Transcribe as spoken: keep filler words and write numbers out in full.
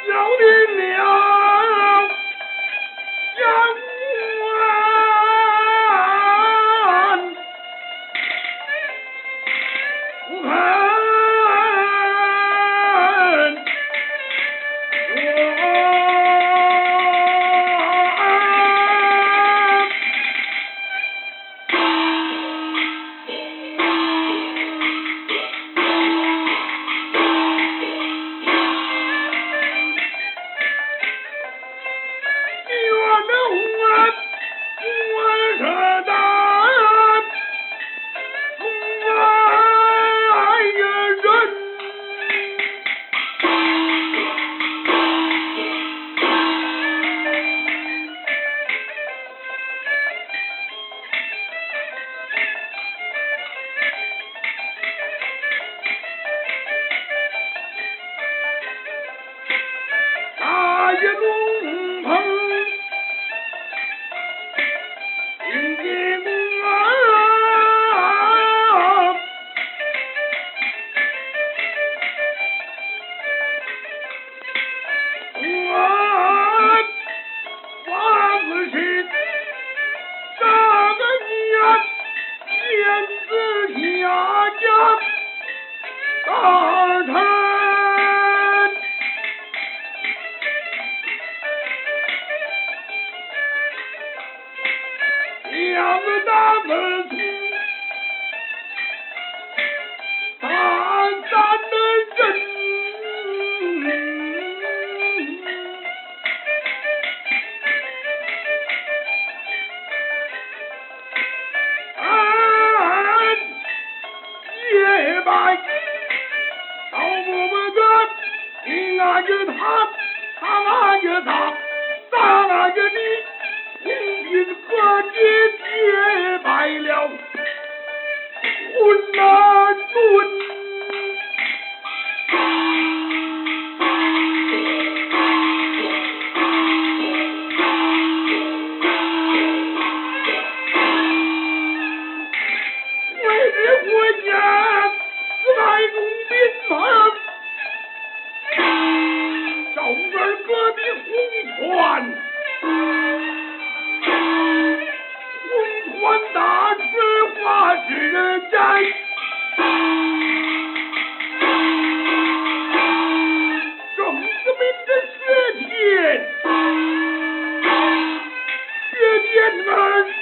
要领了杨官，不看大爷龙鹏迎接公啊，我王子去这个年天子下家大臣。两个大门徒，他三的人，俺也拜到我们的，你俺着他，他俺着他，咱俺着你。红军和解结拜了混那准，为了国家爱公民嘛，赵二哥的红船。红船大水化之人战，正子们的血天，血天儿。